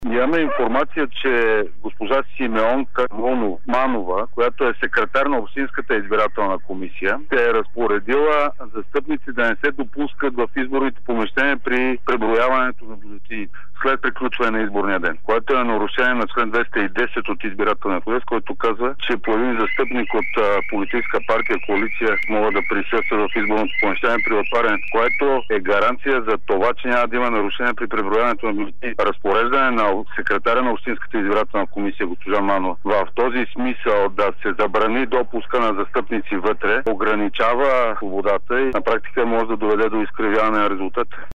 Имаме информация, че госпожа Симеонка Манова, която е секретар на Общинската избирателна комисия, е разпоредила застъпници да не се допускат в изборните помещения при преброяването на бюлетините след приключване на изборния ден, което е нарушение на член 210 от избирателния кодекс, който казва, че по един застъпник от политическа партия, коалиция могат да присъстват в изборното помещение при отварянето, което е гаранция за това, че няма да има нарушение при преброяването на бюлетини. Разпореждане на секретаря на Общинската избирателна комисия госпожа Манова в този смисъл да се забрани допуска на застъпници вътре ограничава свободата и на практика може да доведе до изкривяване на резултата.